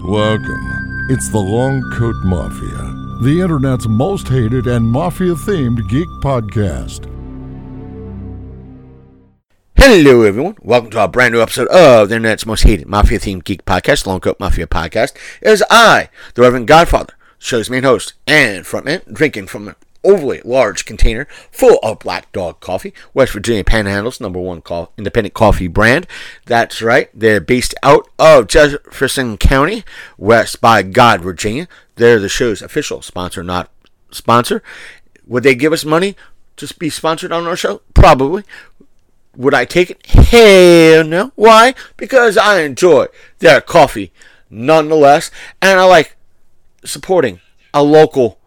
Welcome. It's the Long Coat Mafia, the internet's most hated and mafia-themed geek podcast. Hello, everyone. Welcome to a brand new episode of the internet's most hated mafia-themed geek podcast, Long Coat Mafia Podcast. It is I, the Reverend Godfather, show's main host and frontman, drinking from an overly large container full of Black Dog Coffee, West Virginia Panhandle's #1 independent coffee brand. That's right. They're based out of Jefferson County, West by God, Virginia. They're the show's official sponsor, not sponsor. Would they give us money to be sponsored on our show? Probably. Would I take it? Hell no. Why? Because I enjoy their coffee nonetheless, and I like supporting a local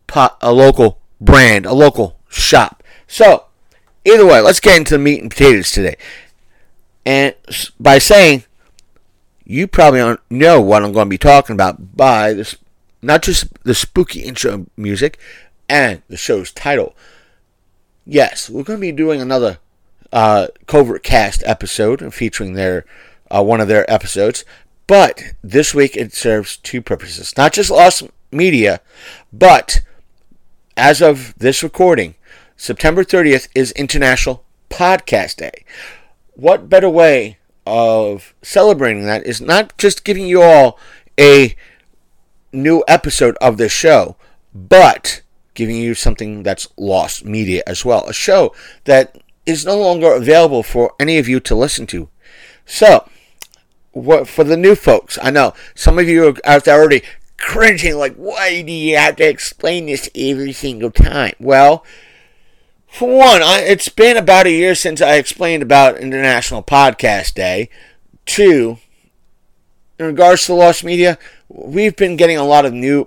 brand, a local shop. So, either way, let's get into the meat and potatoes today. And by saying, you probably don't know what I'm going to be talking about by this, not just the spooky intro music and the show's title. Yes, we're going to be doing another Covert Cast episode featuring their one of their episodes, but this week it serves two purposes. Not just Lost Media, but as of this recording, September 30th is International Podcast Day. What better way of celebrating that is not just giving you all a new episode of this show, but giving you something that's Lost Media as well. A show that is no longer available for any of you to listen to. So, for the new folks, I know some of you are out there already cringing, like, why do you have to explain this every single time? Well, for one, it's been about a year since I explained about International Podcast Day. Two, in regards to Lost Media, we've been getting a lot of new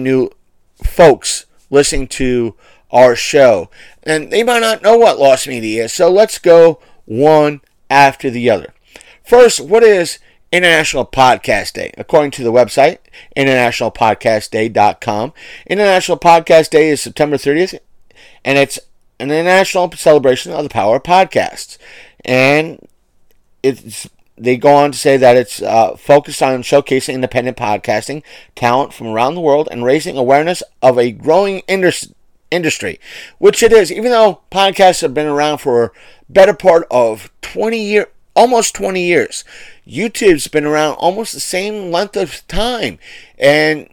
folks listening to our show, and they might not know what Lost Media is, so let's go one after the other. First, what is International Podcast Day? According to the website, internationalpodcastday.com, International Podcast Day is September 30th, and it's an international celebration of the power of podcasts. And they go on to say that it's focused on showcasing independent podcasting talent from around the world and raising awareness of a growing industry, which it is. Even though podcasts have been around for a better part of 20 years, almost 20 years. YouTube's been around almost the same length of time. And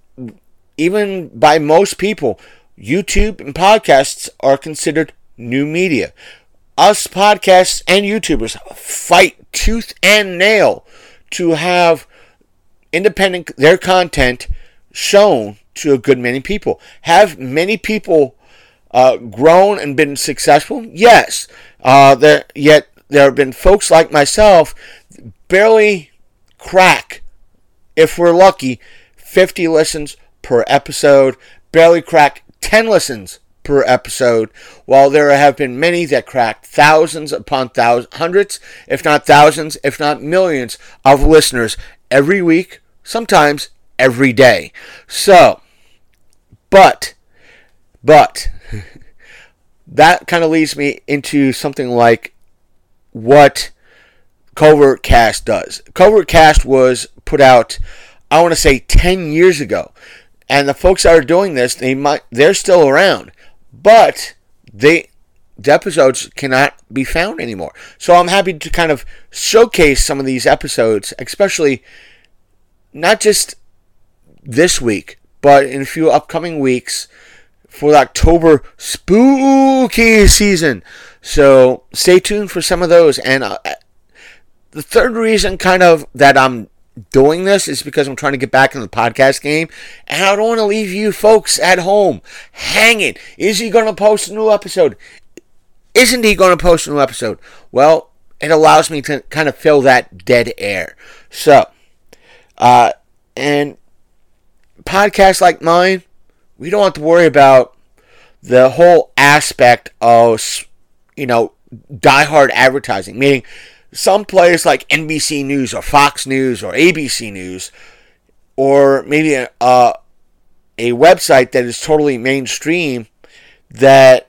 even by most people, YouTube and podcasts are considered new media. Us podcasts and YouTubers fight tooth and nail to have their content shown to a good many people. Have many people grown and been successful? Yes. Yet there have been folks like myself barely crack, if we're lucky, 50 listens per episode, barely crack 10 listens per episode, while there have been many that cracked thousands upon thousands, hundreds, if not thousands, if not millions of listeners every week, sometimes every day. So, but, that kind of leads me into something like what Covert Cast does. Covert Cast was put out, I want to say 10 years ago. And the folks that are doing this, they're still around. But the episodes cannot be found anymore. So I'm happy to kind of showcase some of these episodes, especially not just this week, but in a few upcoming weeks for the October spooky season. So stay tuned for some of those. And the third reason kind of that I'm doing this is because I'm trying to get back in the podcast game, and I don't want to leave you folks at home hanging. Is he going to post a new episode? Isn't he going to post a new episode? Well, it allows me to kind of fill that dead air. So, and podcasts like mine, we don't have to worry about the whole aspect of, diehard advertising, meaning some players like NBC News or Fox News or ABC News, or maybe a website that is totally mainstream that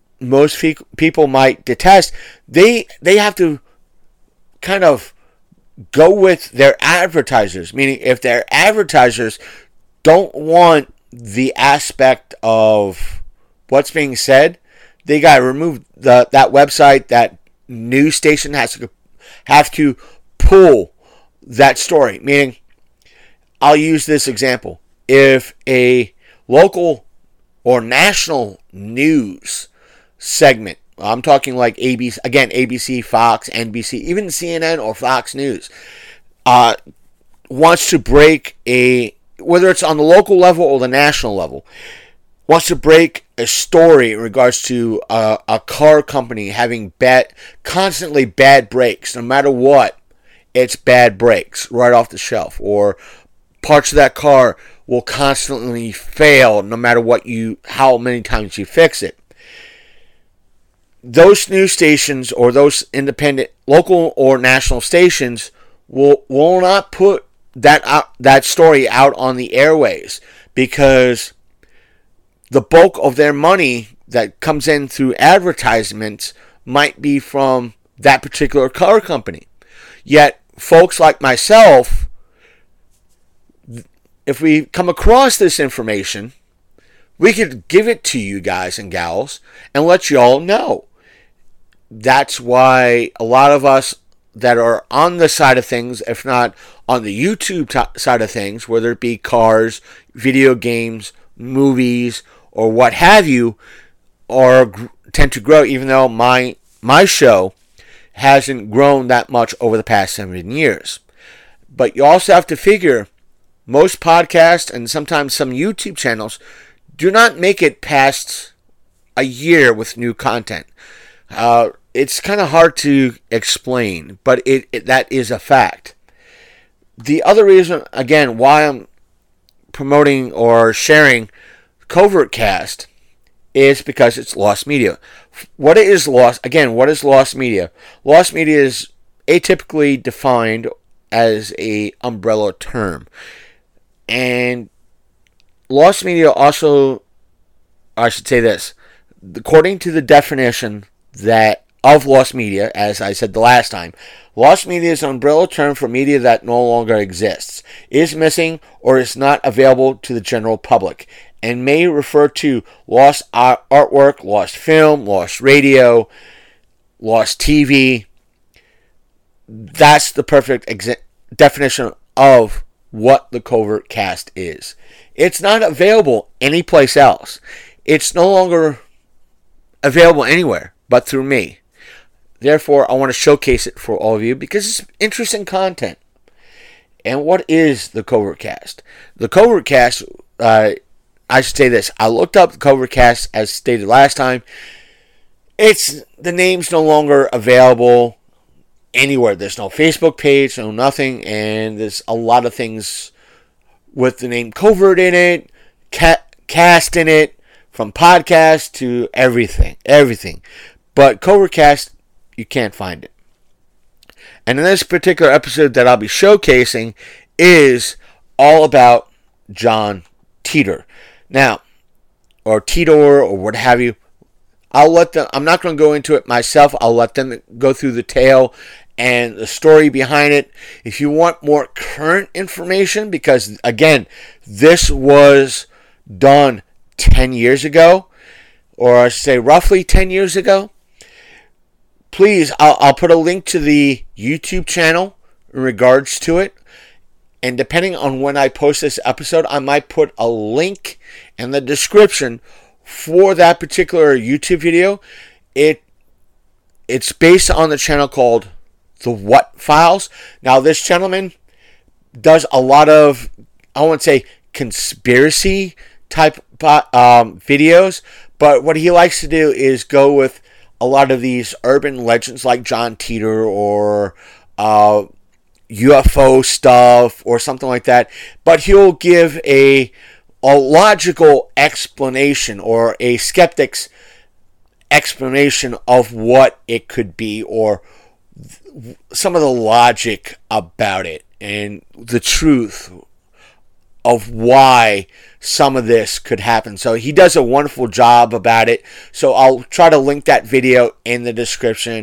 most people might detest, they have to kind of go with their advertisers. Meaning, if their advertisers don't want the aspect of what's being said, they got to remove that website. That news station has to pull that story. Meaning, I'll use this example. If a local or national news segment, I'm talking like ABC, again, ABC, Fox, NBC, even CNN or Fox News, wants to break whether it's on the local level or the national level, wants to break a story in regards to a car company having constantly bad brakes. No matter what, it's bad brakes right off the shelf. Or parts of that car will constantly fail no matter how many times you fix it. Those news stations or those independent local or national stations will not put that story out on the airways, because the bulk of their money that comes in through advertisements might be from that particular car company. Yet folks like myself, if we come across this information, we could give it to you guys and gals and let you all know. That's why a lot of us that are on the side of things, if not on the YouTube side of things, whether it be cars, video games, movies, or what have you, tend to grow, even though my show hasn't grown that much over the past 7 years. But you also have to figure, most podcasts and sometimes some YouTube channels do not make it past a year with new content. It's kind of hard to explain, but that is a fact. The other reason, again, why I'm promoting or sharing CovertCast is because it's lost media. What is lost media? Lost media is atypically defined as a umbrella term. And lost media also, I should say this, according to the definition of lost media, as I said the last time, lost media is an umbrella term for media that no longer exists, is missing, or is not available to the general public, and may refer to lost artwork, lost film, lost radio, lost TV. That's the perfect definition of what the CovertCast is. It's not available anyplace else. It's no longer available anywhere but through me. Therefore, I want to showcase it for all of you because it's interesting content. And what is the CovertCast? The CovertCast, I should say this. I looked up the CovertCast as stated last time. The name's no longer available anywhere. There's no Facebook page, no nothing, and there's a lot of things with the name Covert in it, cast in it, from podcast to everything. But CovertCast, you can't find it. And in this particular episode that I'll be showcasing is all about John Titor. Now, or Titor, or what have you. I'm not going to go into it myself. I'll let them go through the tale and the story behind it. If you want more current information, because again, this was done 10 years ago, or I should say roughly 10 years ago, please, I'll put a link to the YouTube channel in regards to it. And depending on when I post this episode, I might put a link in the description for that particular YouTube video. It's based on the channel called The What Files. Now, this gentleman does a lot of, I won't say conspiracy type videos, but what he likes to do is go with a lot of these urban legends like John Titor or UFO stuff or something like that. But he'll give a logical explanation or a skeptic's explanation of what it could be, or some of the logic about it and the truth of why some of this could happen. So he does a wonderful job about it. So I'll try to link that video in the description.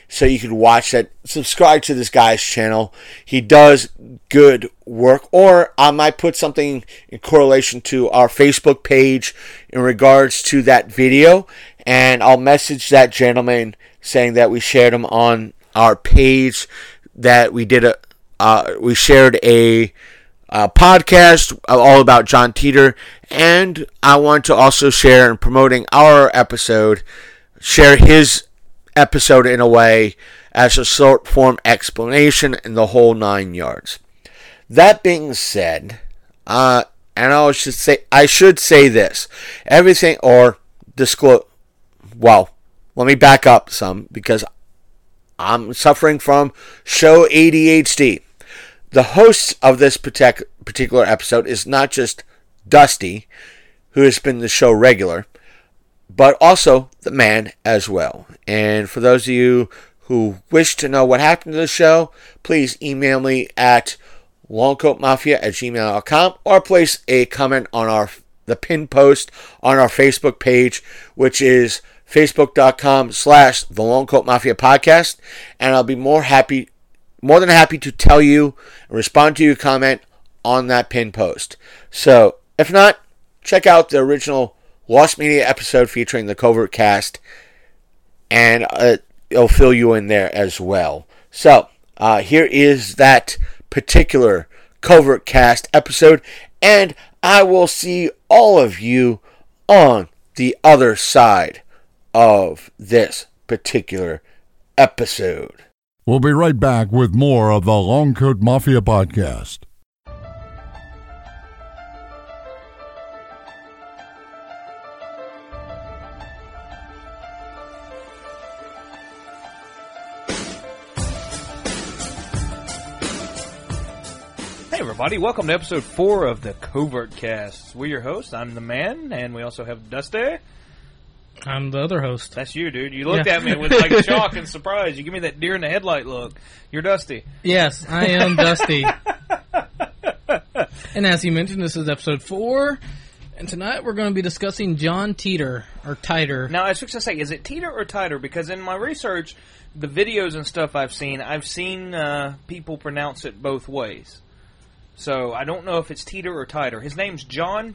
so you can watch that. Subscribe to this guy's channel. He does good work. Or I might put something in correlation to our Facebook page in regards to that video, and I'll message that gentleman saying that we shared him on our page, that we shared a podcast all about John Teeter, and I want to also share in promoting our episode, share his episode in a way as a short form explanation in the whole 9 yards. That being said, and I should say this, everything or disclose. Well, let me back up some because I'm suffering from show ADHD. The host of this particular episode is not just Dusty, who has been the show regular, but also the man as well. And for those of you who wish to know what happened to the show, please email me at longcoatmafia@gmail.com or place a comment on the pinned post on our Facebook page, which is facebook.com/The Long Coat Mafia Podcast, and I'll be more than happy to tell you and respond to your comment on that pinned post. So, if not, check out the original Lost Media episode featuring the Covert Cast, and it'll fill you in there as well. So, here is that particular Covert Cast episode, and I will see all of you on the other side of this particular episode. We'll be right back with more of the Long Coat Mafia Podcast. Hey everybody, welcome to episode 4 of the Covert Cast. We're your hosts. I'm the man, and we also have Dusty. I'm the other host. That's you, dude. You looked at me with like shock and surprise. You give me that deer in the headlight look. You're Dusty. Yes, I am Dusty. And as you mentioned, this is episode 4, and tonight we're going to be discussing John Teeter, or Titer. Now, I was going to say, is it Teeter or Titer? Because in my research, the videos and stuff I've seen people pronounce it both ways. So I don't know if it's Teeter or Titer. His name's John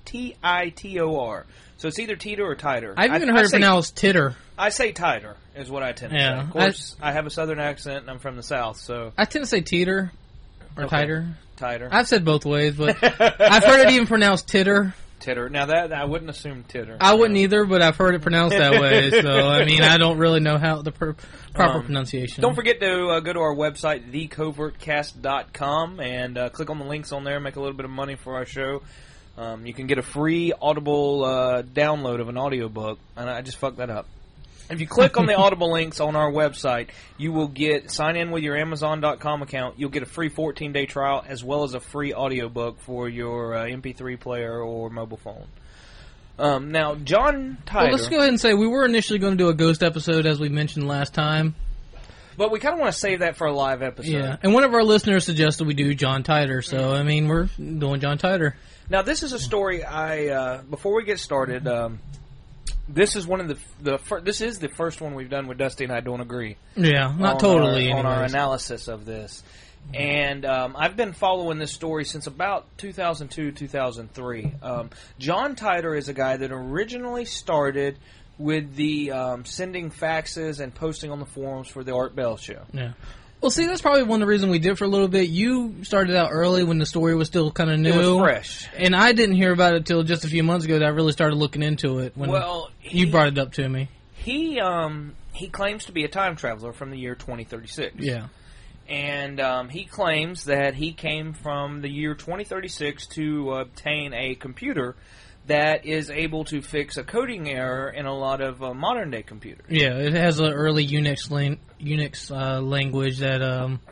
Titor. So it's either Teeter or Titer. I've even heard it pronounced Titter. I say Titer is what I tend to say. Of course, I have a southern accent and I'm from the south, so I tend to say Teeter or Titer. Titer. I've said both ways, but I've heard it even pronounced Titter. Titter. Now that I wouldn't assume Titter. I wouldn't either, but I've heard it pronounced that way. So I mean, I don't really know how the proper pronunciation. Don't forget to go to our website, thecovertcast.com, and click on the links on there. Make a little bit of money for our show. You can get a free Audible download of an audiobook, and I just fucked that up. If you click on the Audible links on our website, you will sign in with your Amazon.com account. You'll get a free 14-day trial as well as a free audiobook for your MP3 player or mobile phone. Now, John Titer... Well, let's go ahead and say we were initially going to do a ghost episode, as we mentioned last time. But we kind of want to save that for a live episode. Yeah, and one of our listeners suggested we do John Titer, so, I mean, we're doing John Titer. Now, this is a story before we get started... this is one of this is the first one we've done with Dusty and I don't agree. Yeah, not totally. On our analysis of this. And I've been following this story since about 2002, 2003. John Titer is a guy that originally started with the sending faxes and posting on the forums for the Art Bell Show. Yeah. Well, see, that's probably one of the reasons we did for a little bit. You started out early when the story was still kind of new. It was fresh. And I didn't hear about it until just a few months ago that I really started looking into it when you brought it up to me. He claims to be a time traveler from the year 2036. Yeah. And he claims that he came from the year 2036 to obtain a computer that is able to fix a coding error in a lot of modern-day computers. Yeah, it has an early Unix language that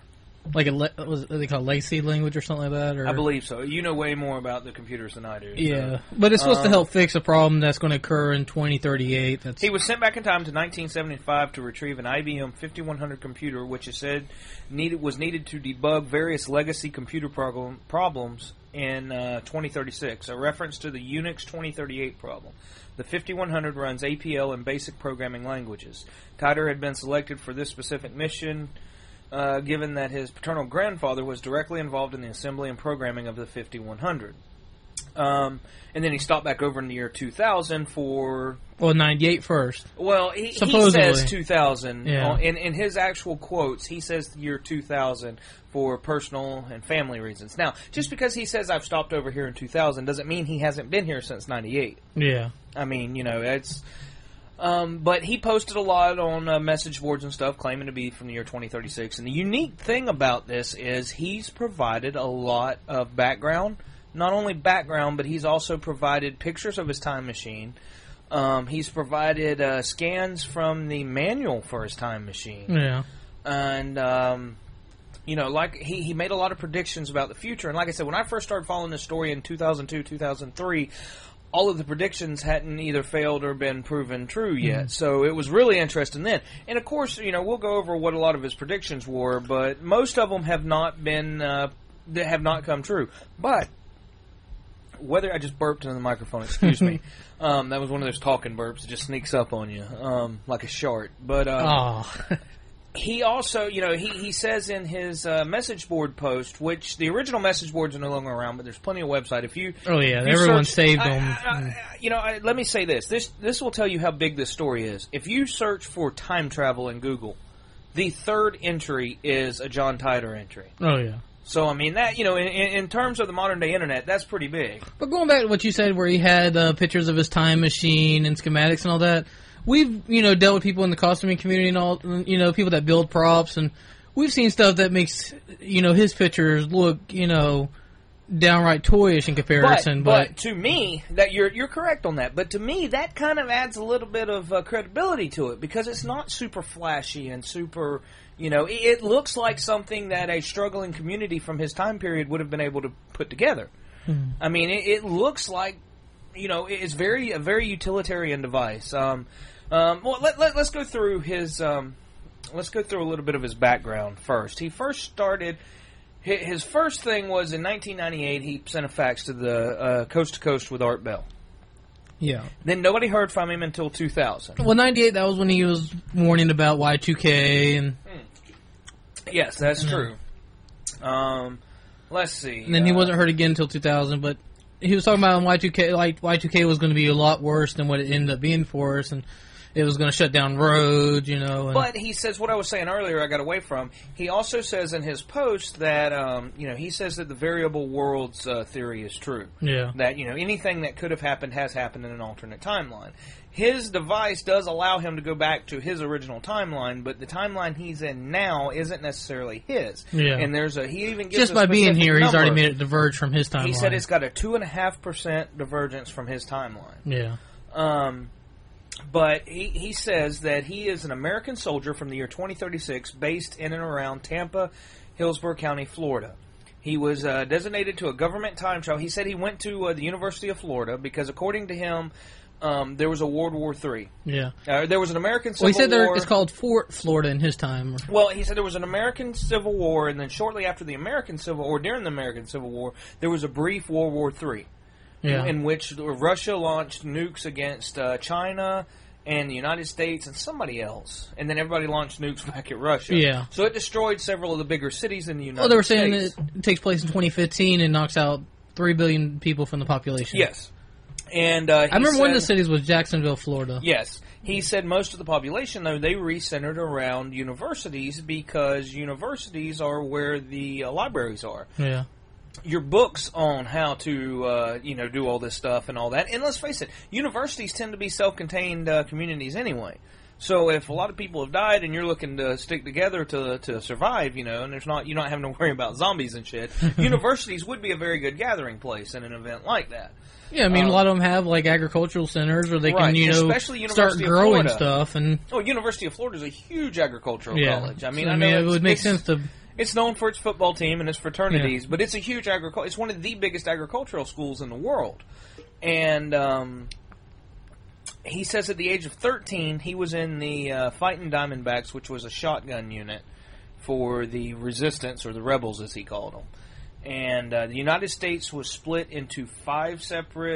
Like was they call it legacy language or something like that? Or? I believe so. You know way more about the computers than I do. Yeah, but it's supposed to help fix a problem that's going to occur in 2038. He was sent back in time to 1975 to retrieve an IBM 5100 computer, which is said was needed to debug various legacy computer problems in 2036, a reference to the Unix 2038 problem. The 5100 runs APL and basic programming languages. Titer had been selected for this specific mission, given that his paternal grandfather was directly involved in the assembly and programming of the 5100. And then he stopped back over in the year 2000 for... Well, 98 first. Well, he says 2000. Yeah. In his actual quotes, he says the year 2000 for personal and family reasons. Now, just because he says I've stopped over here in 2000 doesn't mean he hasn't been here since 98. Yeah. I mean, it's... but he posted a lot on message boards and stuff, claiming to be from the year 2036. And the unique thing about this is he's provided a lot of background. Not only background, but he's also provided pictures of his time machine. He's provided scans from the manual for his time machine. Yeah. And, like he made a lot of predictions about the future. And like I said, when I first started following this story in 2002, 2003, all of the predictions hadn't either failed or been proven true yet. Mm-hmm. So it was really interesting then. And of course, we'll go over what a lot of his predictions were, but most of them have not been, have not come true. But whether I just burped into the microphone, excuse me. That was one of those talking burps that just sneaks up on you, like a shart. But, he also, he says in his message board post, which the original message boards are no longer around, but there's plenty of website. Everyone saved them. Let me say this. This will tell you how big this story is. If you search for time travel in Google, the third entry is a John Titer entry. Oh, yeah. So, I mean, that, in terms of the modern-day internet, that's pretty big. But going back to what you said where he had pictures of his time machine and schematics and all that, we've, dealt with people in the costuming community and all, people that build props, and we've seen stuff that makes, his pictures look, downright toyish in comparison. But to me, that you're correct on that. But to me, that kind of adds a little bit of credibility to it because it's not super flashy and super... it looks like something that a struggling community from his time period would have been able to put together. Hmm. I mean, it looks like, it's a very utilitarian device. Let's go through his, let's go through a little bit of his background first. He first started, his first thing was in 1998, he sent a fax to the Coast to Coast with Art Bell. Yeah. Then nobody heard from him until 2000. Well, 98, that was when he was warning about Y2K and... Yes, that's true. Let's see. And then he wasn't heard again until 2000, but he was talking about Y2K, like Y2K was going to be a lot worse than what it ended up being for us, and it was going to shut down roads, And but he says, what I was saying earlier, I got away from, he also says in his post that, he says that the variable worlds theory is true. Yeah. That, anything that could have happened has happened in an alternate timeline. His device does allow him to go back to his original timeline, but the timeline he's in now isn't necessarily his. Yeah. And he even gives just by being here, he's already made it diverge from his timeline. He said it's got a 2.5% divergence from his timeline. Yeah. But he says that he is an American soldier from the year 2036 based in and around Tampa, Hillsborough County, Florida. He was designated to a government time trial. He said he went to the University of Florida because, according to him, there was a World War III. Yeah. There was an American Civil War. Well, he said it's called Fort Florida in his time. Well, he said there was an American Civil War, and then shortly after the American Civil War, during the American Civil War, there was a brief World War III. Yeah. In which Russia launched nukes against China and the United States and somebody else. And then everybody launched nukes back at Russia. Yeah. So it destroyed several of the bigger cities in the United States. Well, they were saying that it takes place in 2015 and knocks out 3 billion people from the population. Yes. And I remember one of the cities was Jacksonville, Florida. Yes. He said most of the population, though, they re-centered around universities because universities are where the libraries are. Yeah. Your books on how to, do all this stuff and all that. And let's face it, universities tend to be self-contained communities anyway. So if a lot of people have died and you're looking to stick together to survive, and you're not having to worry about zombies and shit, universities would be a very good gathering place in an event like that. Yeah, I mean, a lot of them have, like, agricultural centers where they can, start growing stuff. And University of Florida is a huge agricultural college. I mean, it would make sense to It's known for its football team and its fraternities, but it's a huge it's one of the biggest agricultural schools in the world. And he says at the age of 13, he was in the Fighting Diamondbacks, which was a shotgun unit for the resistance, or the rebels as he called them. And the United States was split into five separate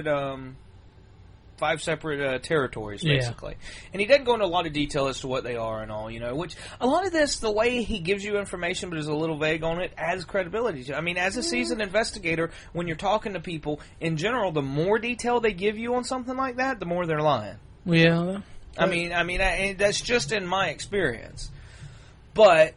territories, basically. And he doesn't go into a lot of detail as to what they are and all, which a lot of this, the way he gives you information but is a little vague on it, adds credibility. I mean, as a seasoned investigator, when you're talking to people, in general, the more detail they give you on something like that, the more they're lying. Yeah. I mean, that's just in my experience. But,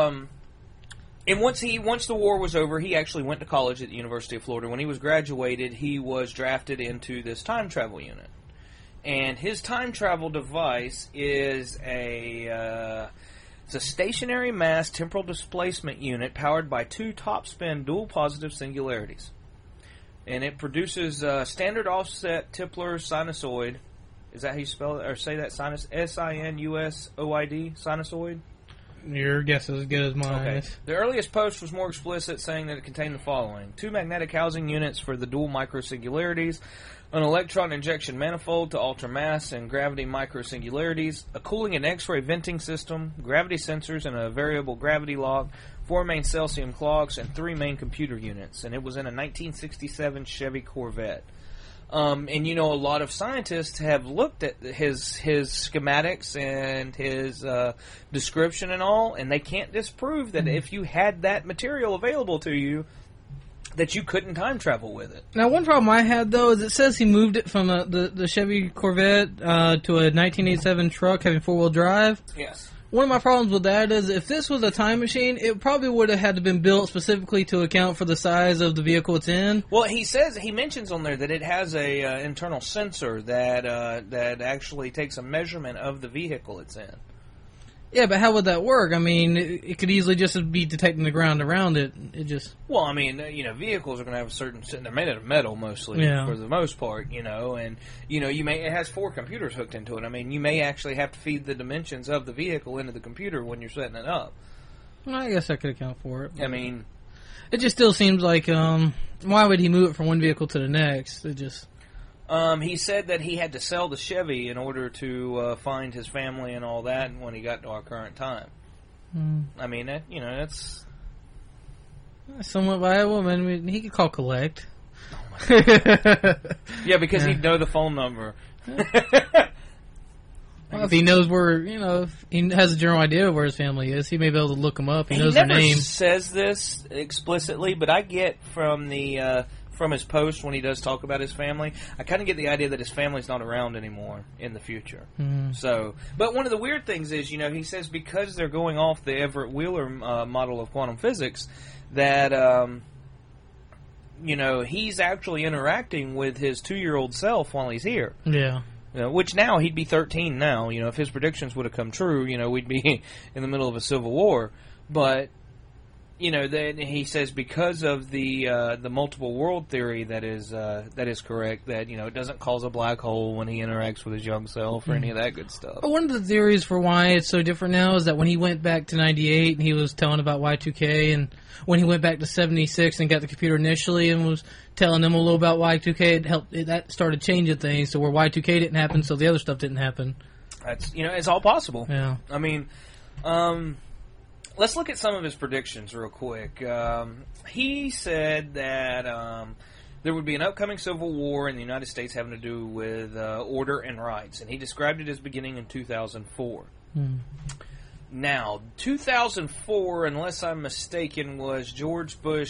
and once the war was over, he actually went to college at the University of Florida. When he was graduated, he was drafted into this time travel unit. And his time travel device is it's a stationary mass temporal displacement unit powered by two top-spin dual positive singularities. And it produces standard offset Tipler sinusoid. Is that how you spell it? Or say that? Sinusoid? Sinusoid? Your guess is as good as mine. Okay. The earliest post was more explicit, saying that it contained the following: 2 magnetic housing units for the dual microsingularities, an electron injection manifold to alter mass and gravity microsingularities, a cooling and X-ray venting system, gravity sensors and a variable gravity lock, 4 main cesium clocks, and 3 main computer units. And it was in a 1967 Chevy Corvette. And a lot of scientists have looked at his schematics and his description and all, and they can't disprove that if you had that material available to you, that you couldn't time travel with it. Now, one problem I had, though, is it says he moved it from the Chevy Corvette to a 1987 truck having 4-wheel drive. Yes. One of my problems with that is if this was a time machine, it probably would have had to been built specifically to account for the size of the vehicle it's in. Well, he mentions on there that it has a internal sensor that actually takes a measurement of the vehicle it's in. Yeah, but how would that work? I mean, it could easily just be detecting the ground around it. Well, I mean, vehicles are going to have a certain... They're made out of metal, mostly, for the most part, and, it has 4 computers hooked into it. I mean, you may actually have to feed the dimensions of the vehicle into the computer when you're setting it up. Well, I guess I could account for it. I mean... It just still seems like, why would he move it from one vehicle to the next? He said that he had to sell the Chevy in order to find his family and all that when he got to our current time. I mean, that's... Somewhat viable. I mean, he could call collect. Oh my God. Yeah, because he'd know the phone number. Well, if he knows where, if he has a general idea of where his family is, he may be able to look them up. He knows their name. He never says this explicitly, but I get from his post when he does talk about his family, I kind of get the idea that his family's not around anymore in the future. So, but one of the weird things is, he says because they're going off the Everett Wheeler model of quantum physics, that, he's actually interacting with his 2-year-old self while he's here. Yeah. Which now, he'd be 13 now. If his predictions would have come true, we'd be in the middle of a civil war. But... then he says because of the multiple world theory that is correct, that it doesn't cause a black hole when he interacts with his young self or any of that good stuff. One of the theories for why it's so different now is that when he went back to 98 and he was telling about Y2K, and when he went back to 76 and got the computer initially and was telling them a little about Y2K, that started changing things to where Y2K didn't happen, so the other stuff didn't happen. That's it's all possible. Yeah. I mean, let's look at some of his predictions real quick. He said that there would be an upcoming civil war in the United States having to do with order and rights, and he described it as beginning in 2004. Now, 2004, unless I'm mistaken, was George W.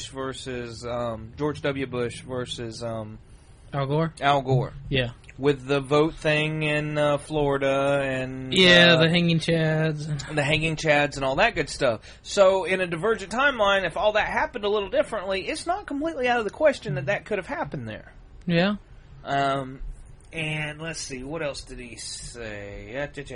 Bush versus Al Gore? Al Gore. Yeah. With the vote thing in Florida and... Yeah, the hanging chads. The hanging chads and all that good stuff. So, in a divergent timeline, if all that happened a little differently, it's not completely out of the question that could have happened there. Yeah. And let's see, what else did he say?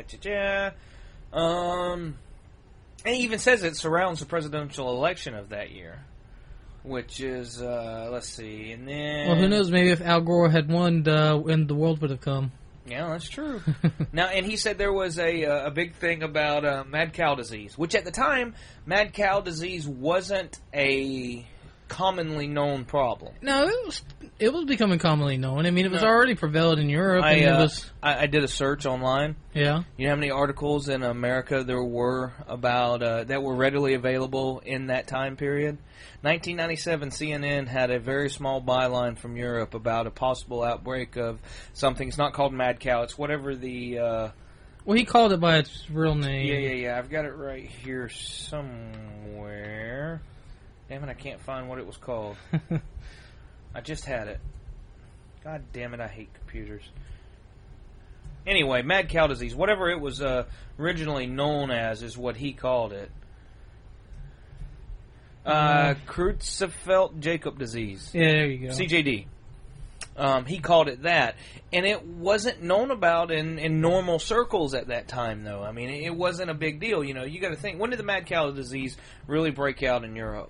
And he even says it surrounds the presidential election of that year. Which is, let's see, and then... Well, who knows, maybe if Al Gore had won, and the world would have come. Yeah, that's true. Now, and he said there was a big thing about mad cow disease, which at the time, mad cow disease wasn't a commonly known problem. No, it was becoming commonly known. I mean, it was already prevalent in Europe. I did a search online. Yeah. You know how many articles in America there were about that were readily available in that time period? 1997, CNN had a very small byline from Europe about a possible outbreak of something. It's not called mad cow. It's whatever the... well, he called it by its real name. Yeah. I've got it right here somewhere. Damn it, I can't find what it was called. I just had it. God damn it, I hate computers. Anyway, mad cow disease, whatever it was originally known as, is what he called it. Creutzfeldt-Jakob disease. Yeah, there you go. CJD. He called it that. And it wasn't known about in normal circles at that time, though. I mean, it wasn't a big deal. You know, you got to think, when did the mad cow disease really break out in Europe?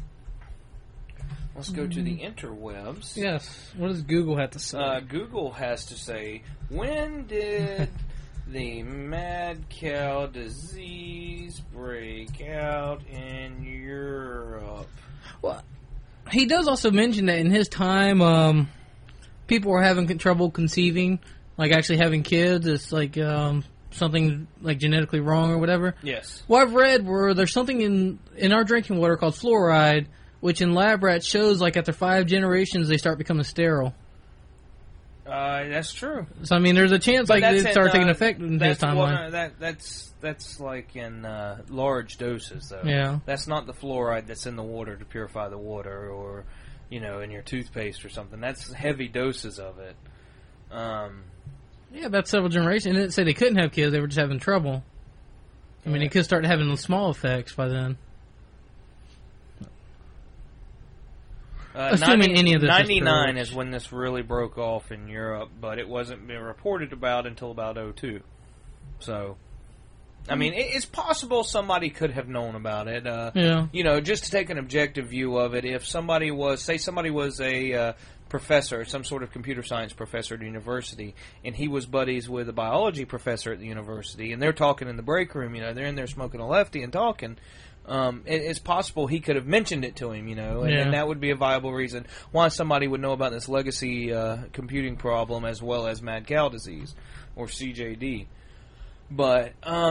Let's go to the interwebs. Yes. What does Google have to say? Google has to say, when did the mad cow disease break out in Europe? Well, he does also mention that in his time, people were having trouble conceiving, like actually having kids. It's like something like genetically wrong or whatever. Yes. What I've read where there's something in our drinking water called fluoride, which in lab rats shows like after 5 generations they start becoming sterile. That's true. So I mean, there's a chance like it start taking effect in his timeline. That's like in large doses, though. Yeah. That's not the fluoride that's in the water to purify the water, or in your toothpaste or something. That's heavy doses of it. Yeah, about several generations. It didn't say they couldn't have kids; they were just having trouble. I mean, it could start having small effects by then. Assuming any of this 99 is when this really broke off in Europe, but it wasn't being reported about until about 2002. So, I mean, it's possible somebody could have known about it. Yeah. Just to take an objective view of it, if somebody was a professor, some sort of computer science professor at a university, and he was buddies with a biology professor at the university, and they're talking in the break room, they're in there smoking a lefty and talking. It's possible he could have mentioned it to him, and that would be a viable reason why somebody would know about this legacy computing problem as well as mad cow disease, or CJD. But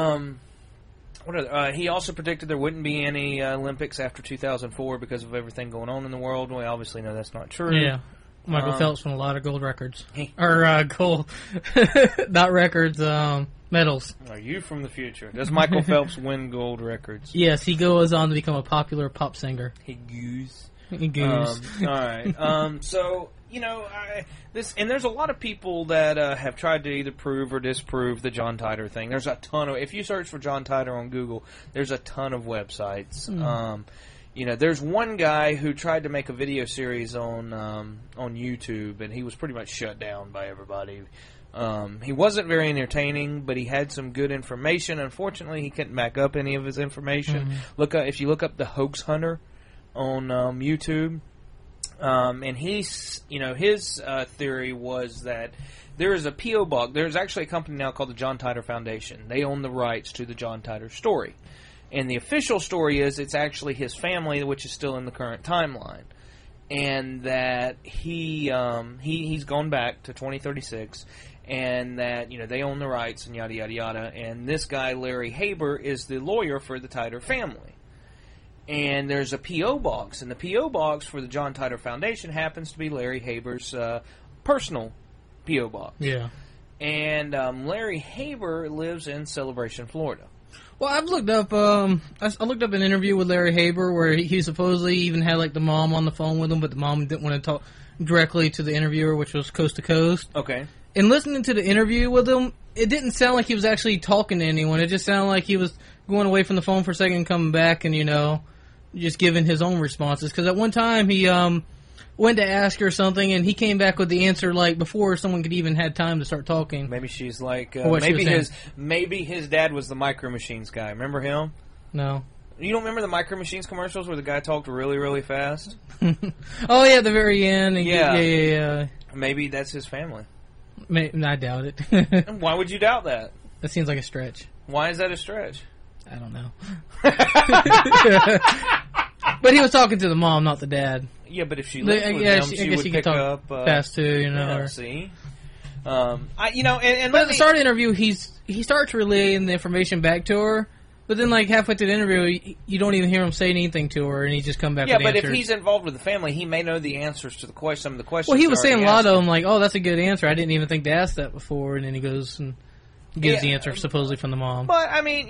he also predicted there wouldn't be any Olympics after 2004 because of everything going on in the world. We obviously know that's not true. Yeah. Michael Phelps won a lot of gold records. Or gold, not records, medals. Are you from the future? Does Michael Phelps win gold records? Yes, he goes on to become a popular pop singer. He goes. All right. So, there's a lot of people that have tried to either prove or disprove the John Titor thing. There's a ton of, if you search for John Titor on Google, there's a ton of websites. There's one guy who tried to make a video series on YouTube, and he was pretty much shut down by everybody. He wasn't very entertaining, but he had some good information. Unfortunately, he couldn't back up any of his information. If you look up the Hoax Hunter on YouTube, and his theory was that there is a P.O. box. There's actually a company now called the John Titor Foundation. They own the rights to the John Titor story. And the official story is it's actually his family, which is still in the current timeline. And that he's gone back to 2036, and that, they own the rights and yada, yada, yada. And this guy, Larry Haber, is the lawyer for the Titor family. And there's a P.O. box, and the P.O. box for the John Titor Foundation happens to be Larry Haber's personal P.O. box. Yeah. And Larry Haber lives in Celebration, Florida. Well, I've looked up. I looked up an interview with Larry Haber where he supposedly even had like the mom on the phone with him, but the mom didn't want to talk directly to the interviewer, which was coast to coast. Okay. And listening to the interview with him, it didn't sound like he was actually talking to anyone. It just sounded like he was going away from the phone for a second and coming back and just giving his own responses. Because at one time he went to ask her something, and he came back with the answer like before someone could even had time to start talking. Maybe she's like, she maybe his dad was the Micro Machines guy. Remember him? No. You don't remember the Micro Machines commercials where the guy talked really, really fast? Oh yeah, at the very end. Yeah. Maybe that's his family. I doubt it. And why would you doubt that? That seems like a stretch. Why is that a stretch? I don't know. But he was talking to the mom, not the dad. Yeah, but if she lived with him, she would pick up. Fast too, you know. Yeah, see, but at the start of the interview, he starts relaying the information back to her, but then like halfway through the interview, you don't even hear him say anything to her, and he just come back. Yeah, with but answers. if he's involved with the family, he may know the answers to some of the questions. Well, he was saying a lot of them, like, "Oh, that's a good answer. I didn't even think to ask that before," and then he goes and gives the answer supposedly from the mom. But I mean,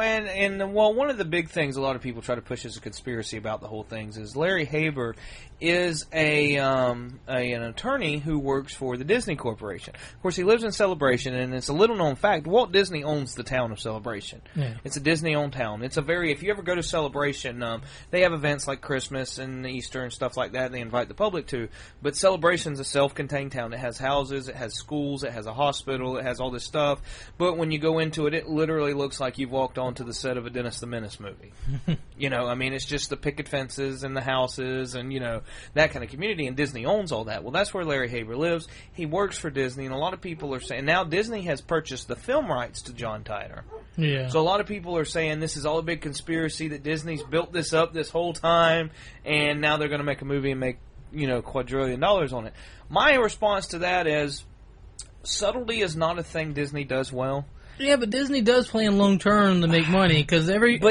one of the big things a lot of people try to push as a conspiracy about the whole thing is Larry Haber is an attorney who works for the Disney Corporation. Of course, he lives in Celebration, and it's a little known fact. Walt Disney owns the town of Celebration. Yeah. It's a Disney-owned town. If you ever go to Celebration, they have events like Christmas and Easter and stuff like that. They invite the public to. But Celebration's a self-contained town. It has houses, it has schools, it has a hospital, it has all this stuff. But when you go into it, it literally looks like you've walked onto the set of a Dennis the Menace movie. It's just the picket fences and the houses and, that kind of community, and Disney owns all that. Well, that's where Larry Haber lives. He works for Disney, and a lot of people are saying, now Disney has purchased the film rights to John Titor. Yeah. So a lot of people are saying this is all a big conspiracy, that Disney's built this up this whole time, and now they're going to make a movie and make, quadrillion dollars on it. My response to that is, subtlety is not a thing Disney does well. Yeah, but Disney does plan long term to make money because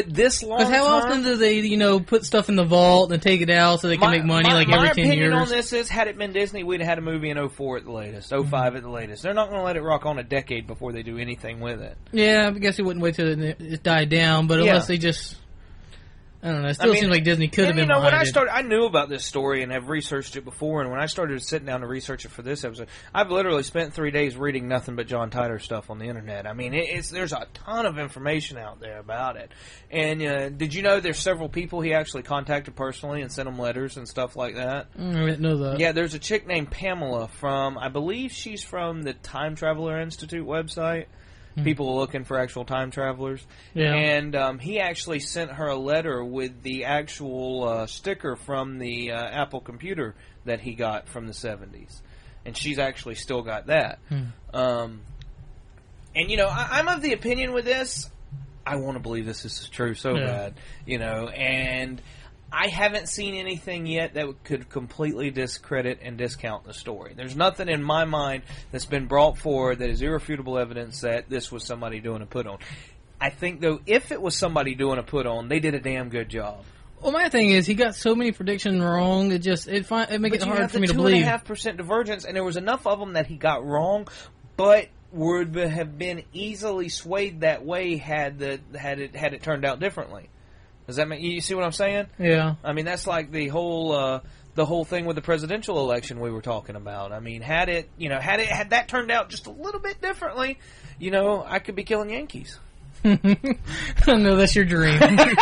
how often do they put stuff in the vault and take it out so they can make money every 10 years? My opinion on this is, had it been Disney, we'd have had a movie in 2004 at the latest, 2005 at the latest. They're not going to let it rock on a decade before they do anything with it. Yeah, I guess they wouldn't wait till it died down, but unless they just. I don't know. It still seems like Disney could have been behind it. I knew about this story and have researched it before, and when I started sitting down to research it for this episode, I've literally spent 3 days reading nothing but John Titor stuff on the internet. I mean, there's a ton of information out there about it. And did you know there's several people he actually contacted personally and sent them letters and stuff like that? I didn't know that. Yeah, there's a chick named Pamela I believe she's from the Time Traveler Institute website. People looking for actual time travelers. Yeah. And he actually sent her a letter with the actual sticker from the Apple computer that he got from the 70s. And she's actually still got that. I'm of the opinion with this, I want to believe this is true so bad. And I haven't seen anything yet that could completely discredit and discount the story. There's nothing in my mind that's been brought forward that is irrefutable evidence that this was somebody doing a put-on. I think, though, if it was somebody doing a put-on, they did a damn good job. Well, my thing is, he got so many predictions wrong, it makes it hard for me to believe. 2.5% divergence, and there was enough of them that he got wrong, but would have been easily swayed that way had it turned out differently. Does that make you see what I'm saying? Yeah. I mean, that's like the whole thing with the presidential election we were talking about. I mean, had that turned out just a little bit differently, I could be killing Yankees. No, that's your dream.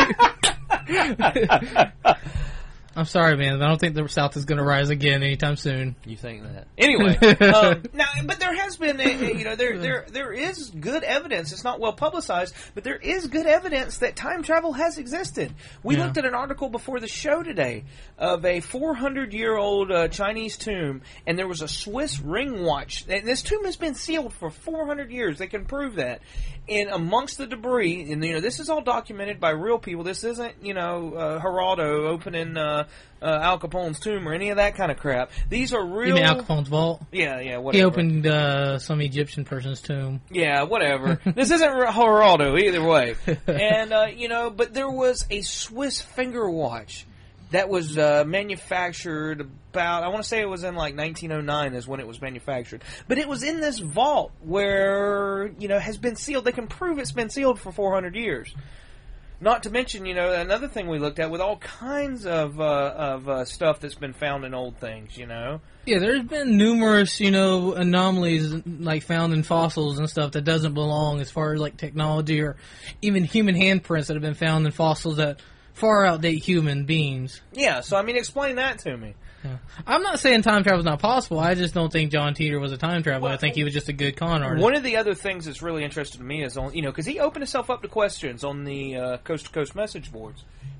I'm sorry, man. I don't think the South is going to rise again anytime soon. You think that? Anyway, but there has been, there is good evidence. It's not well publicized, but there is good evidence that time travel has existed. We looked at an article before the show today of a 400-year-old Chinese tomb, and there was a Swiss ring watch. And this tomb has been sealed for 400 years. They can prove that. And amongst the debris, and this is all documented by real people. This isn't, Geraldo opening Al Capone's tomb or any of that kind of crap. These are real. You mean Al Capone's vault? Yeah, whatever. He opened some Egyptian person's tomb. Yeah, whatever. This isn't Geraldo either way. And but there was a Swiss finger watch that was manufactured about, I want to say it was in like 1909 is when it was manufactured. But it was in this vault where, has been sealed. They can prove it's been sealed for 400 years. Not to mention, another thing we looked at with all kinds of stuff that's been found in old things, Yeah, there's been numerous, anomalies like found in fossils and stuff that doesn't belong as far as like technology or even human handprints that have been found in fossils that far outdate human beings. Yeah, so explain that to me. Yeah. I'm not saying time travel is not possible. I just don't think John Titor was a time traveler. I think he was just a good con artist. One of the other things that's really interesting to me is because he opened himself up to questions on the Coast to Coast message boards.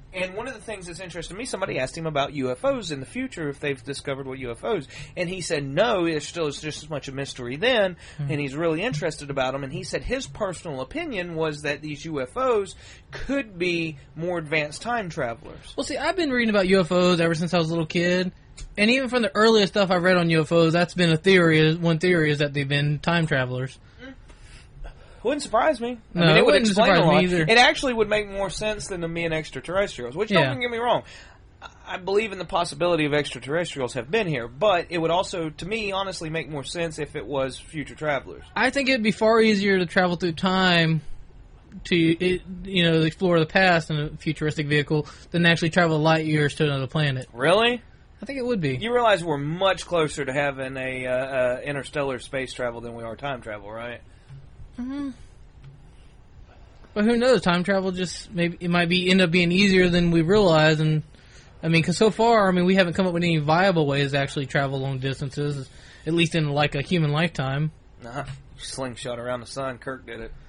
And one of the things that's interesting to me, somebody asked him about UFOs in the future, if they've discovered what UFOs, and he said no, it still is just as much a mystery then, and he's really interested about them, and he said his personal opinion was that these UFOs could be more advanced time travelers. Well, see, I've been reading about UFOs ever since I was a little kid, and even from the earliest stuff I've read on UFOs, that's been a theory. One theory is that they've been time travelers. Wouldn't surprise me. No, I mean, it would wouldn't explain a surprise lot. me either. It actually would make more sense than them being extraterrestrials, which don't get me wrong. I believe in the possibility of extraterrestrials have been here, but it would also, to me, honestly make more sense if it was future travelers. I think it'd be far easier to travel through time to, explore the past in a futuristic vehicle than actually travel light years to another planet. Really? I think it would be. You realize we're much closer to having a interstellar space travel than we are time travel, right? Mm-hmm. But who knows? Time travel it might end up being easier than we realize, and I mean, because so far, we haven't come up with any viable ways to actually travel long distances, at least in like a human lifetime. Nah, slingshot around the sun. Kirk did it.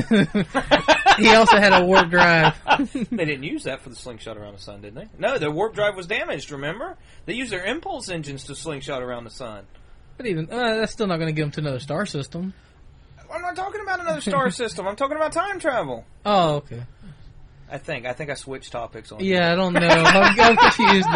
He also had a warp drive. They didn't use that for the slingshot around the sun, did they? No, their warp drive was damaged. Remember, they used their impulse engines to slingshot around the sun. But even that's still not going to get them to another star system. I'm not talking about another star system. I'm talking about time travel. Oh, okay. I think I switched topics on. Yeah, I don't know. I'm confused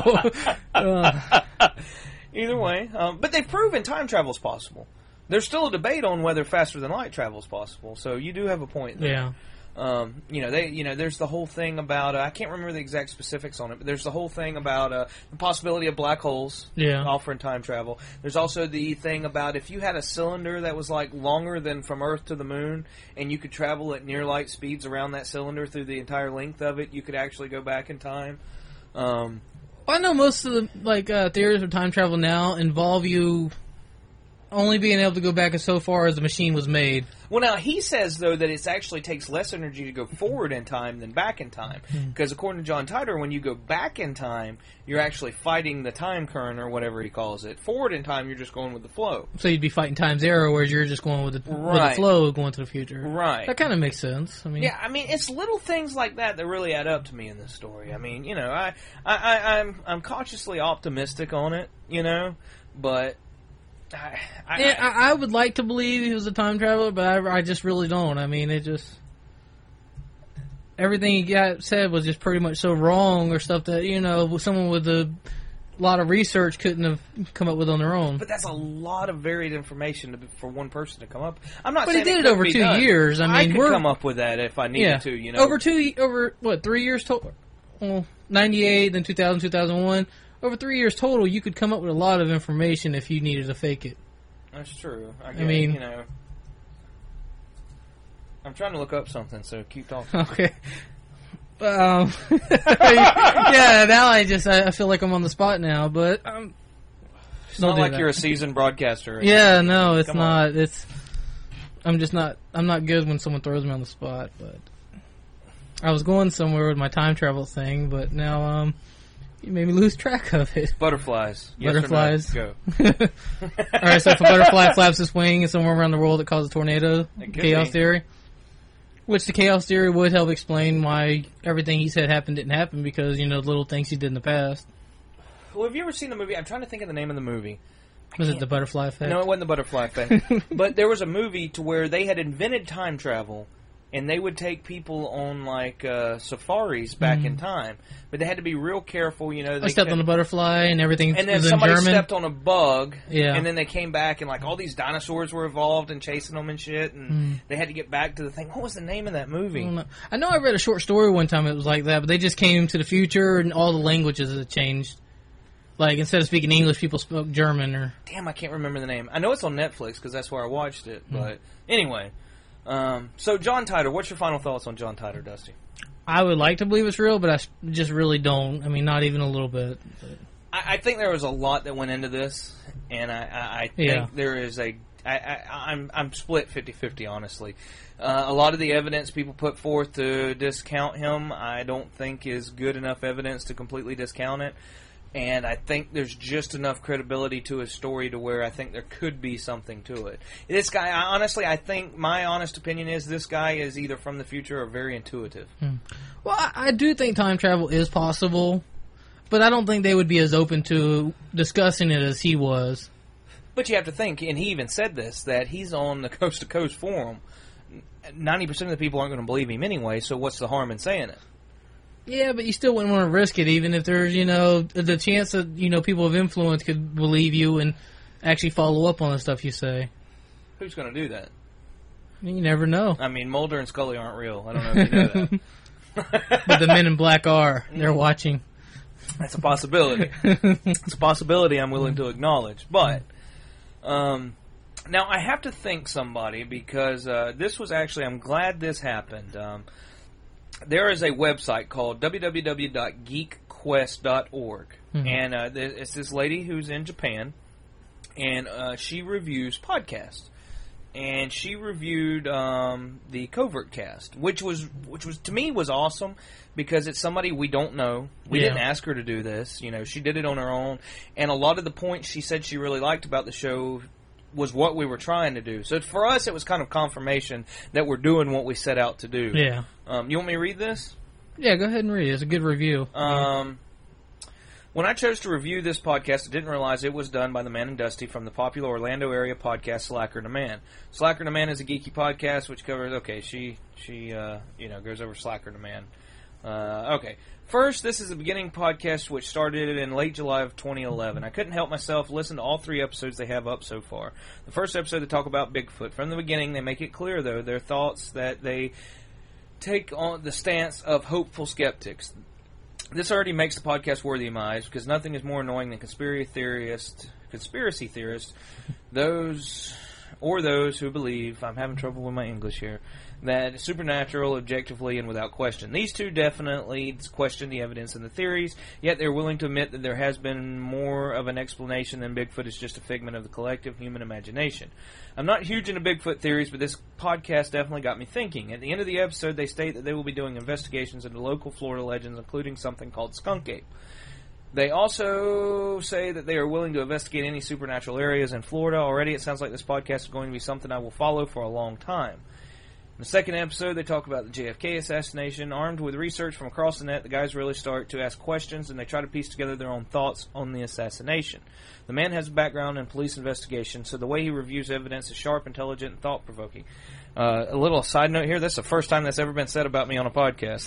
now. Either way, but they've proven time travel is possible. There's still a debate on whether faster than light travel is possible. So you do have a point there. Yeah. There's the whole thing about I can't remember the exact specifics on it, but there's the whole thing about the possibility of black holes offering time travel. There's also the thing about if you had a cylinder that was like longer than from Earth to the moon, and you could travel at near light speeds around that cylinder through the entire length of it, you could actually go back in time. I know most of the theories of time travel now involve you only being able to go back as so far as the machine was made. Well, now, he says, though, that it actually takes less energy to go forward in time than back in time. Because according to John Titor, when you go back in time, you're actually fighting the time current, or whatever he calls it. Forward in time, you're just going with the flow. So you'd be fighting time zero, whereas you're just going with the flow going to the future. Right. That kind of makes sense. It's little things like that that really add up to me in this story. I'm cautiously optimistic on it, but... I would like to believe he was a time traveler, but I just really don't. Everything he said was just pretty much so wrong, or stuff that, someone with a lot of research couldn't have come up with on their own. But that's a lot of varied information for one person to come up. I'm not but saying he did it over 2 years. I could come up with that if I needed to, Over 3 years total? Well, 98, then 2000, 2001. Over 3 years total, you could come up with a lot of information if you needed to fake it. That's true. I'm trying to look up something, so keep talking. Okay. Now I feel like I'm on the spot now, but it's not like you're a seasoned broadcaster. Yeah, no, it's not. I'm not good when someone throws me on the spot, but I was going somewhere with my time travel thing, but now you made me lose track of it. Butterflies. Yes Butterflies. Or no? Go. Alright, so if a butterfly flaps its wing and somewhere around the world it causes a tornado, chaos theory. Which the chaos theory would help explain why everything he said didn't happen because, little things he did in the past. Well, have you ever seen the movie? I'm trying to think of the name of the movie. Was it The Butterfly Effect? No, it wasn't The Butterfly Effect. But there was a movie to where they had invented time travel, and they would take people on, safaris back in time. But they had to be real careful, They stepped on a butterfly and everything and then was in somebody German. stepped on a bug, Yeah. and then they came back, and, all these dinosaurs were evolved and chasing them and shit, and they had to get back to the thing. What was the name of that movie? I know I read a short story one time it was like that, but they just came to the future and all the languages had changed. Like, instead of speaking English, people spoke German or... Damn, I can't remember the name. I know it's on Netflix, because that's where I watched it, but anyway... so John Titor, what's your final thoughts on John Titor, Dusty? I would like to believe it's real, but I just really don't. Not even a little bit. But. I think there was a lot that went into this, and I think there is I'm split 50-50, honestly. A lot of the evidence people put forth to discount him, I don't think is good enough evidence to completely discount it. And I think there's just enough credibility to his story to where I think there could be something to it. This guy, I think my honest opinion is this guy is either from the future or very intuitive. Well, I do think time travel is possible, but I don't think they would be as open to discussing it as he was. But you have to think, and he even said this, that he's on the Coast to Coast forum. 90% of the people aren't going to believe him anyway, so what's the harm in saying it? Yeah, but you still wouldn't want to risk it, even if there's, the chance that, people of influence could believe you and actually follow up on the stuff you say. Who's going to do that? You never know. I mean, Mulder and Scully aren't real. I don't know if you know that. But the men in black are. They're watching. That's a possibility. It's a possibility I'm willing to acknowledge. But, now I have to thank somebody because this was actually, I'm glad this happened. There is a website called www.geekquest.org, and it's this lady who's in Japan, and she reviews podcasts, and she reviewed the Covert Cast, which was to me was awesome because it's somebody we don't know. We didn't ask her to do this, she did it on her own, and a lot of the points she said she really liked about the show was what we were trying to do. So for us, it was kind of confirmation that we're doing what we set out to do. Yeah. You want me to read this? Yeah, go ahead and read it. It's a good review. When I chose to review this podcast, I didn't realize it was done by the Man and Dusty from the popular Orlando area podcast Slacker and the Man. Slacker and the Man is a geeky podcast which covers, she goes over Slacker and the Man. Okay. First, this is the beginning podcast which started in late July of 2011. I couldn't help myself listen to all 3 episodes they have up so far. The first episode they talk about Bigfoot. From the beginning, they make it clear, though, their thoughts that they take on the stance of hopeful skeptics. This already makes the podcast worthy of my eyes because nothing is more annoying than conspiracy theorists, those who believe, I'm having trouble with my English here, that it's supernatural, objectively, and without question. These two definitely question the evidence and the theories, yet they're willing to admit that there has been more of an explanation than Bigfoot is just a figment of the collective human imagination. I'm not huge into Bigfoot theories, but this podcast definitely got me thinking. At the end of the episode, they state that they will be doing investigations into local Florida legends, including something called Skunk Ape. They also say that they are willing to investigate any supernatural areas in Florida. Already, it sounds like this podcast is going to be something I will follow for a long time. In the second episode, they talk about the JFK assassination. Armed with research from across the net, the guys really start to ask questions, and they try to piece together their own thoughts on the assassination. The man has a background in police investigation, so the way he reviews evidence is sharp, intelligent, and thought-provoking. A little side note here, that's the first time that's ever been said about me on a podcast.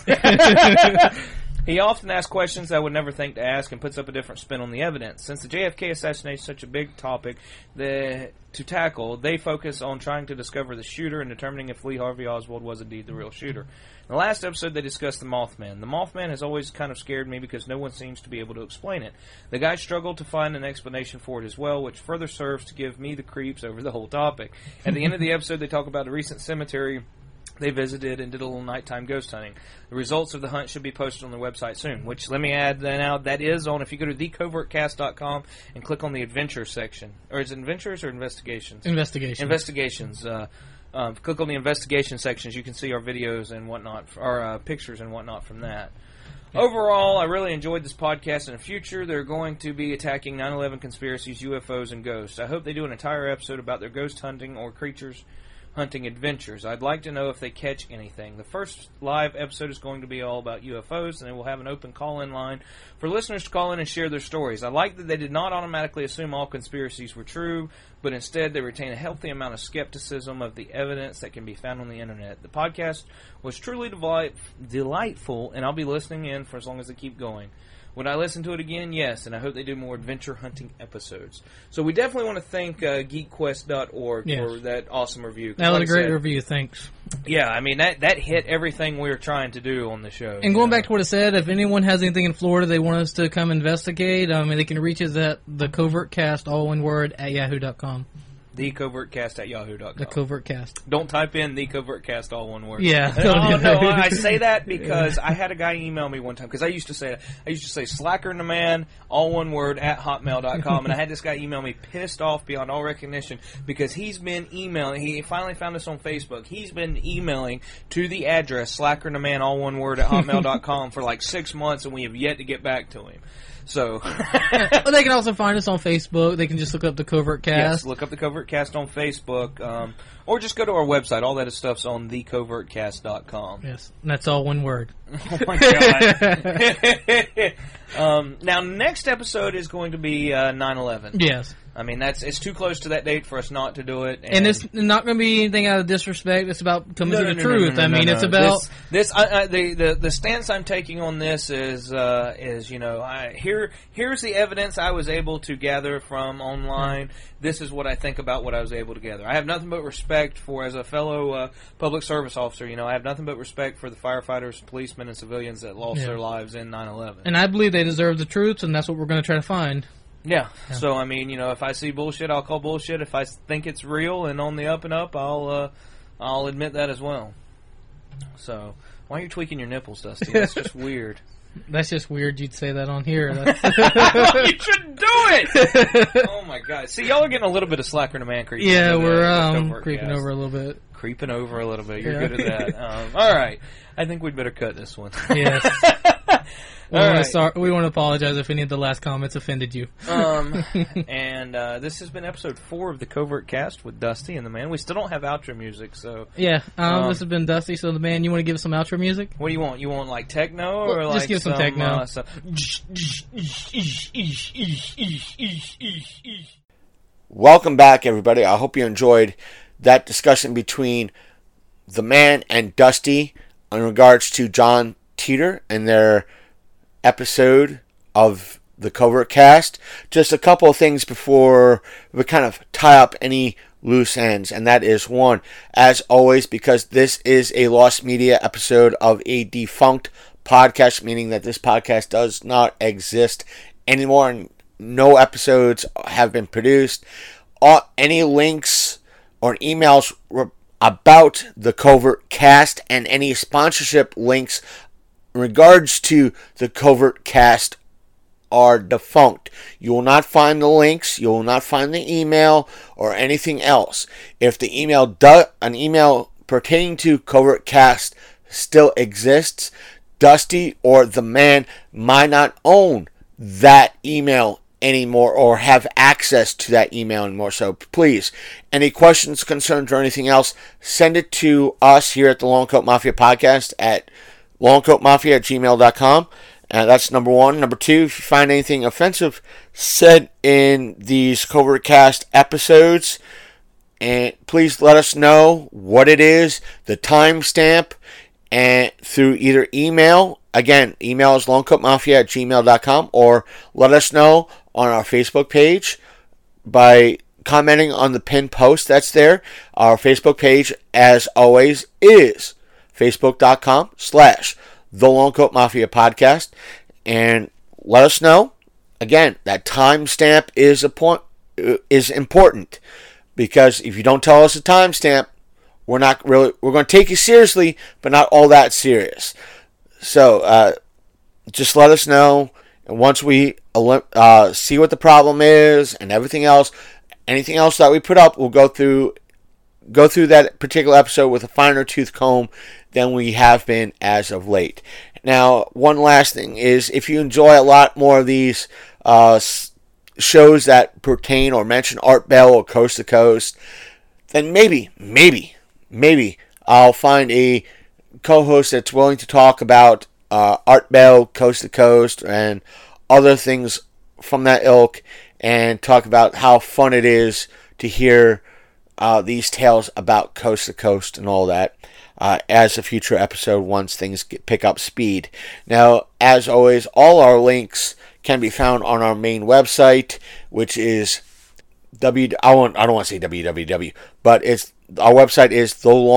He often asks questions I would never think to ask and puts up a different spin on the evidence. Since the JFK assassination is such a big topic to tackle, they focus on trying to discover the shooter and determining if Lee Harvey Oswald was indeed the real shooter. In the last episode, they discussed the Mothman. The Mothman has always kind of scared me because no one seems to be able to explain it. The guys struggled to find an explanation for it as well, which further serves to give me the creeps over the whole topic. At the end of the episode, they talk about a recent cemetery they visited and did a little nighttime ghost hunting. The results of the hunt should be posted on their website soon, which, let me add that out, that is on, if you go to thecovertcast.com and click on the adventure section, or is it adventures or investigations? Investigations. Click on the investigation sections, you can see our videos and whatnot, our pictures and whatnot from that. Overall, I really enjoyed this podcast. In the future, they're going to be attacking 9/11 conspiracies, UFOs, and ghosts. I hope they do an entire episode about their ghost hunting or creatures hunting adventures. I'd like to know if they catch anything. The first live episode is going to be all about UFOs, and they will have an open call-in line for listeners to call in and share their stories. I like that they did not automatically assume all conspiracies were true, but instead they retain a healthy amount of skepticism of the evidence that can be found on the internet. The podcast was truly delightful, and I'll be listening in for as long as they keep going. Would I listen to it again? Yes, and I hope they do more adventure hunting episodes. So we definitely want to thank geekquest.org for that awesome review. That was a great review, thanks. Yeah, I mean, that hit everything we were trying to do on the show. And going back to what it said, if anyone has anything in Florida they want us to come investigate, they can reach us at the CovertCast, all one word, at yahoo.com. TheCovertCast at yahoo.com. The CovertCast. Don't type in TheCovertCast, all one word. Yeah. No, I say that because I had a guy email me one time, because I used to say Slacker and the Man, all one word, at hotmail.com, and I had this guy email me pissed off beyond all recognition because he's been emailing, he finally found us on Facebook, he's been emailing to the address, Slacker and the Man, all one word, at hotmail.com for like 6 months, and we have yet to get back to him. So Well, they can also find us on Facebook. They can just look up the Covert Cast. yes, look up the Covert Cast on Facebook, or just go to our website. All that stuff's on thecovertcast.com. Yes, and that's all one word. Oh my god! Now, next episode is going to be 9/11. Yes. I mean, it's too close to that date for us not to do it. And it's not going to be anything out of disrespect. It's about coming to the truth. It's no. about the stance I'm taking on this is here's the evidence I was able to gather from online. This is what I think about what I was able to gather. I have nothing but respect for, as a fellow public service officer, I have nothing but respect for the firefighters, policemen, and civilians that lost their lives in 9/11. And I believe they deserve the truth, and that's what we're going to try to find. Yeah. So I mean, if I see bullshit, I'll call bullshit. If I think it's real and on the up and up, I'll admit that as well. So why are you tweaking your nipples, Dusty? That's just weird. That's just weird. You'd say that on here. You shouldn't do it. Oh my god! See, y'all are getting a little bit of slacker to man creep. Yeah, we're creeping over a little bit. Creeping over a little bit. You're good at that. All right. I think we'd better cut this one. Yes. We want to apologize if any of the last comments offended you. And this has been episode 4 of the Covert Cast with Dusty and the Man. We still don't have outro music, so yeah. This has been Dusty. So the Man, you want to give us some outro music? What do you want? You want like techno or just like give some techno? Welcome back, everybody. I hope you enjoyed that discussion between the Man and Dusty in regards to John Teeter and their episode of the Covert Cast. Just a couple of things before we kind of tie up any loose ends, and that is one, as always, because this is a lost media episode of a defunct podcast, meaning that this podcast does not exist anymore and no episodes have been produced. Any links or emails about the Covert Cast and any sponsorship links in regards to the Covert Cast are defunct. You will not find the links, you will not find the email or anything else. If the an email pertaining to Covert Cast still exists, Dusty or the Man might not own that email anymore or have access to that email anymore. So please, any questions, concerns, or anything else, send it to us here at the Long Coat Mafia Podcast at longcoatmafia@gmail.com. That's number one. Number two, if you find anything offensive said in these Covert Cast episodes, and please let us know what it is, the timestamp, and through either email. Again, email is longcoatmafia@gmail.com, or let us know on our Facebook page by commenting on the pinned post that's there. Our Facebook page, as always, is facebook.com/The Long Coat Mafia Podcast, and let us know. Again, that timestamp is important, because if you don't tell us a timestamp, we're going to take you seriously, but not all that serious. So just let us know, and once we see what the problem is and everything else, anything else that we put up, we'll go through that particular episode with a finer tooth comb than we have been as of late. Now, one last thing is, if you enjoy a lot more of these shows that pertain or mention Art Bell or Coast to Coast, then maybe I'll find a co-host that's willing to talk about Art Bell, Coast to Coast, and other things from that ilk, and talk about how fun it is to hear these tales about Coast to Coast and all that as a future episode once things pick up speed. Now, as always, all our links can be found on our main website, which is I don't want to say www, but our website is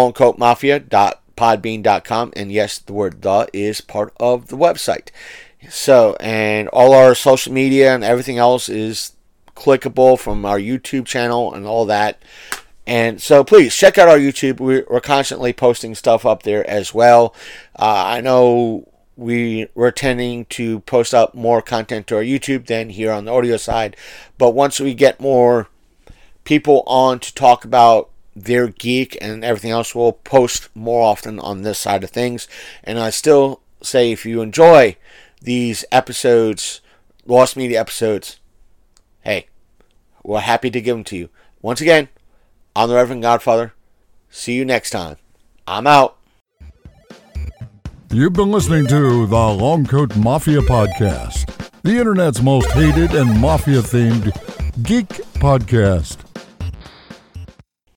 thelongcoatmafia.podbean.com, and yes, the word "the" is part of the website. So, and all our social media and everything else is clickable from our YouTube channel and all that. And so please check out our YouTube. We're constantly posting stuff up there as well. I know we're tending to post up more content to our YouTube than here on the audio side. But once we get more people on to talk about their geek and everything else, we'll post more often on this side of things. And I still say, if you enjoy these episodes Lost Media episodes, hey, we're happy to give them to you. Once again, I'm the Reverend Godfather. See you next time. I'm out. You've been listening to the Longcoat Mafia Podcast, the internet's most hated and mafia-themed geek podcast.